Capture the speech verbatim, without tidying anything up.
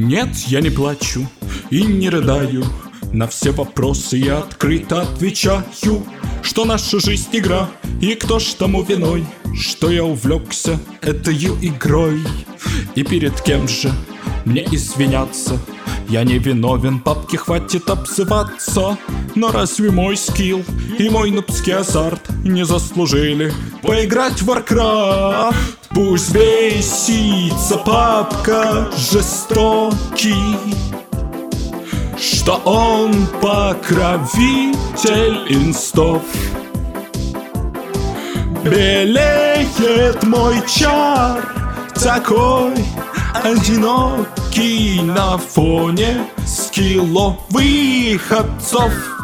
Нет, я не плачу и не рыдаю. На все вопросы я открыто отвечаю, что наша жизнь игра, и кто ж тому виной, что я увлекся этой игрой. И перед кем же мне извиняться? Я не виновен, папке хватит обзываться. Но разве мой скилл и мой нубский азарт не заслужили поиграть в Warcraft? Пусть бесится папка жестокий, что он покровитель инстов. Белеет мой чар, такой одинокий на фоне скилловых отцов.